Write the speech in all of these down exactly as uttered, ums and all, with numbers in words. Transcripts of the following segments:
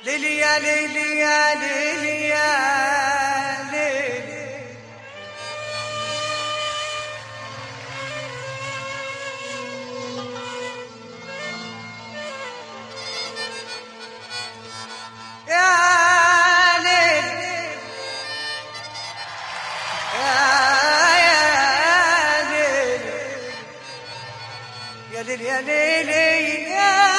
ليلي يا ليلي يا ليلي يا ليلي يا ليلي يا ليلي يا ليلي يا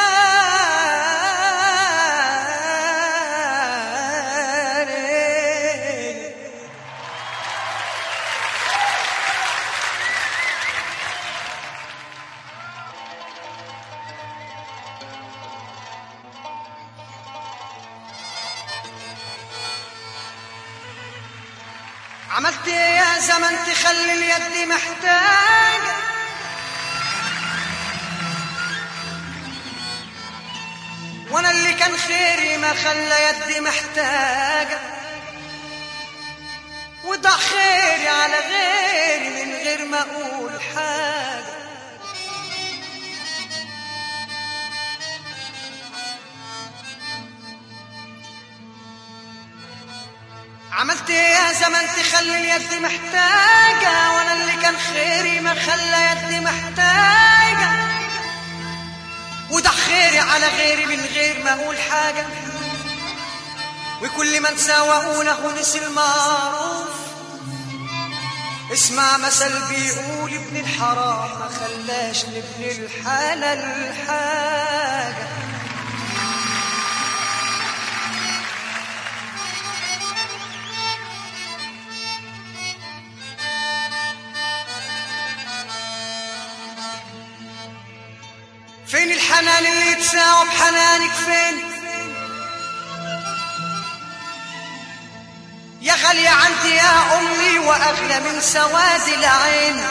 عملت يا زمن تخلي اليد محتاجة وانا اللي كان خيري ما خلى يدي محتاجة وضع خيري على غيري من غير ما اقول حاجة عملت يا زمن تخلي اليد محتاجة وانا اللي كان خيري ما خلى يدي محتاجة وده خيري على غيري من غير ما اقول حاجة وكل من ساوونه نسي المعروف اسمع مثل بيقول ابن الحرام ما خلاش لابن الحلال حاجة فين الحنان اللي يتساوى بحنانك فين يا غالية عندي يا أمي وأغلى من سواد العين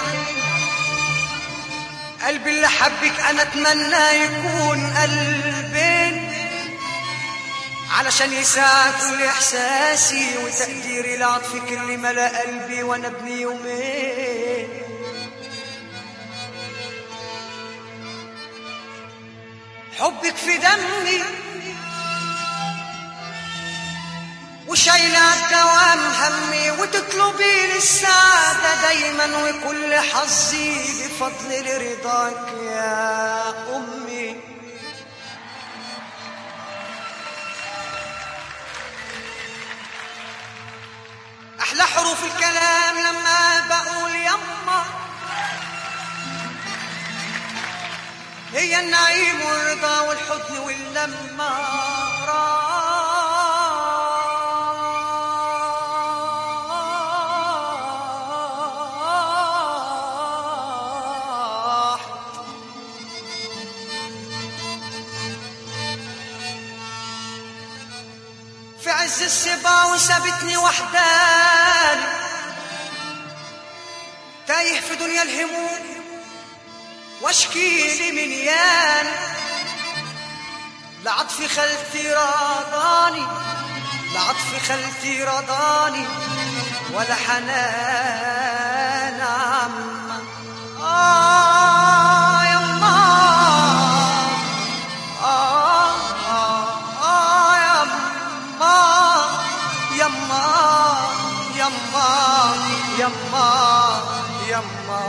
قلبي اللي حبك أنا أتمنى يكون قلبين علشان يساعد كل إحساسي وتقديري لعطفك اللي ملأ قلبي وأنا ابني يومين حبك في دمي وشايلة الدوام همي وتطلبي لي السعادة دايما وكل حظي بفضل رضاك يا أمي أحلى حروف الكلام لما بقول يما هي النعيم والرضا والحضن واللمة راحت في عز السبا وسابتني وحداني تايه في دنيا الهموم واشكي لي من يان لعطف خلتي رضاني لعطف خلتي رضاني ولا حنان عما آه يما آه آه آه يما يما يما يما يما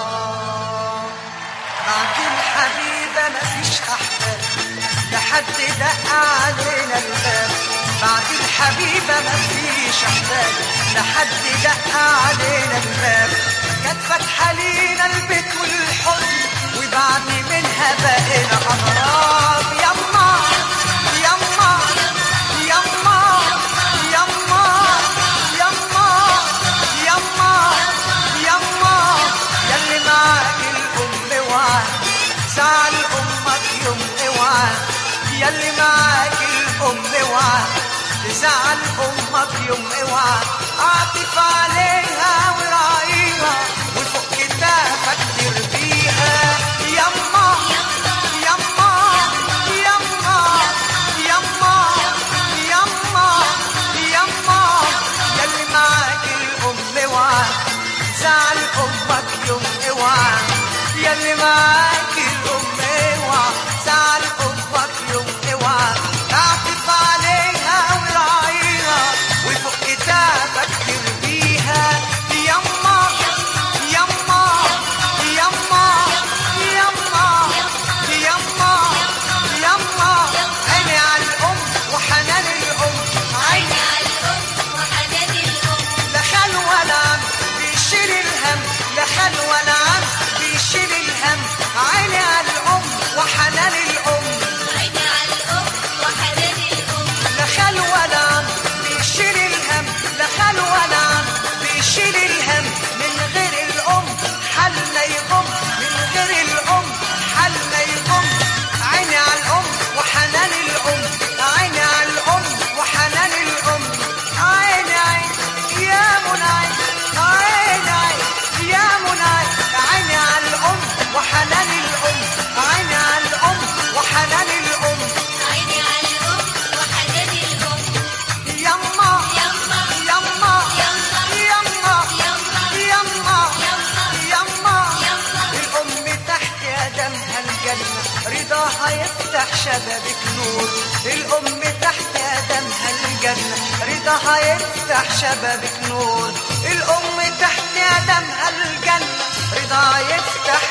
بعد الحبيبة مفيش أحباب لحد دق علينا الباب بعد الحبيبة مفيش أحباب لحد دق علينا الباب كانت فاتحة لينا البيت والحضن وبعد منها بقينا أغراب يما يما يما يما يما يما يما ياللي معاك الأم وعاك زعل أمك يوم اوعى ياللي معاك الأم اوعى تزعل أمك يوم اوعى عاطف عليها وراعيها وفوق كتافك تربيها يما يما يما يما يما يما ياللي معاك الأم اوعى زعل أمك يوم اوعى ياللي معاك الأم اوعى زعل أمك يوم اوعى تعطف عليها رضاها يفتح شبابك نور، الأم تحت قدمها الجنة، رضاها يفتح شبابك نور، الأم تحت قدمها الجنة، رضاها يفتح